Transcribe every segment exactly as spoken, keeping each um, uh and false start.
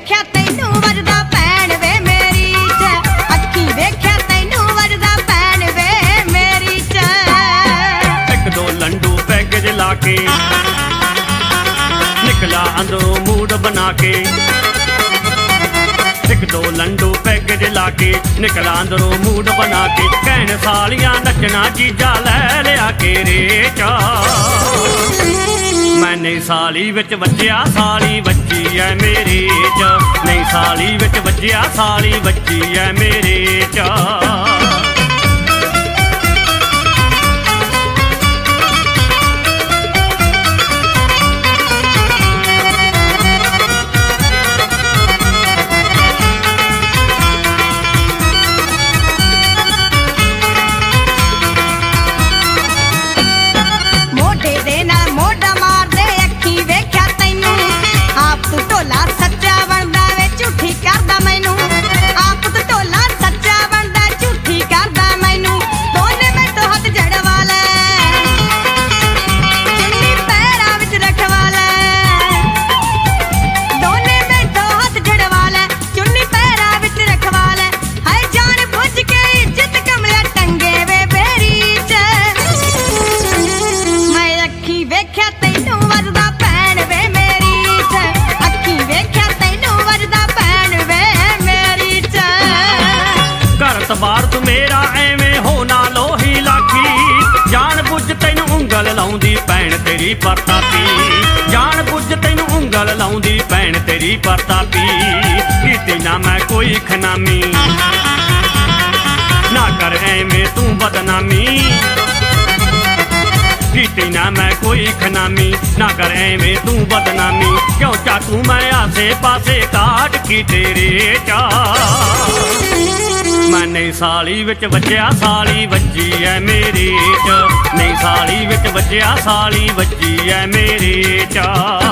वेख्या तैनू वजदा भैन वे मेरी च अखी वेख्या तैनू वजदा भैन वे मेरी च एक दो लंडू पैकेज लाके निकला अंदरों मूड बना के एक दो लंडू पैकेज लाके निकला अंदरों मूड बना के कहन सालियां नचना चीजा लै लिया के रे चा मैं नहीं साली विच वज्जिया साली वज्जी है मेरे च नहीं साली विच वज्जिया साली वज्जी है मेरे च तबार तू मेरा एवें हो ना लोही लाखी जान बुझ तैनू उंगल लाउंदी भैन तेरी परतापी जान बुझ तैनू उंगल लाउंदी भैन तेरी परतापी कीती ना मैं कोई खनामी ना कर एवें तू बदनामी कीती ना मैं कोई खनामी ना कर एवें तू बदनामी क्यों चाकू मैं आसे पासे काट की तेरे चा मैं नहीं साली विच वज्जिया साली वज्जी है मेरे च नहीं साली विच वज्जिया साली वज्जी है मेरे च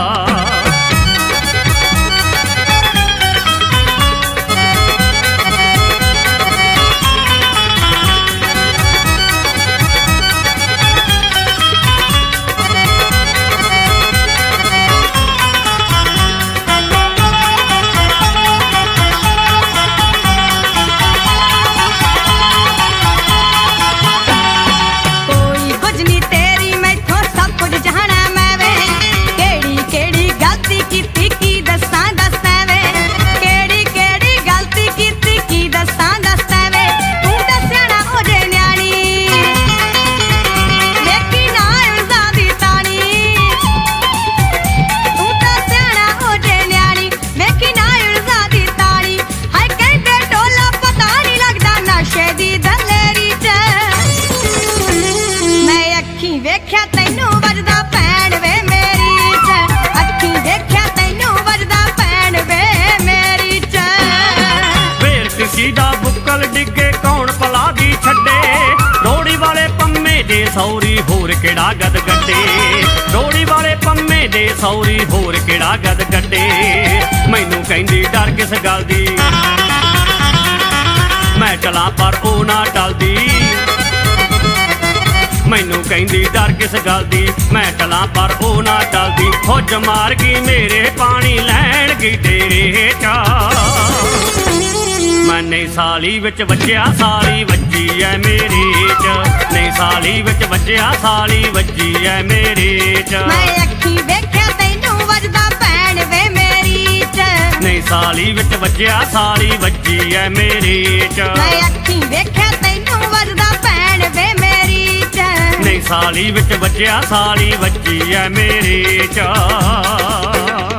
वेख्या तैनू वजदा भैन वे मेरी च अखी वेख्या तैनू वजदा भैन वे मेरी च फेर किसी दा बुक्कल डिगे कौन भला दी छड्डे रोड़ी वाले पम्मे दे सौरी होर केड़ा गद गड्डे रोड़ी वाले पम्मे दे सौरी होर केड़ा गद गड्डे मैनू कहंदी डर किस गल दी मैं चला पर ओ ना टलदी मैनू कहंदी डर किस गल दी मैं चला पर ओ ना टलदी फौज मार गई मेरे पानी लैण गई तेरे चा मैं नहीं साली विच वज्जिया साली वज्जी है मेरे च नहीं साली विच वज्जिया साली वज्जी है मेरे च मैं अखी वेख्या तैनू वजदा भैन वे मेरी च नहीं साली विच वज्जिया साली वज्जी है मेरे च मैं अखी वेख्या तैनू वजदा भैन वे मेरी च नहीं साली विच वज्जिया साली वज्जी है मेरे च।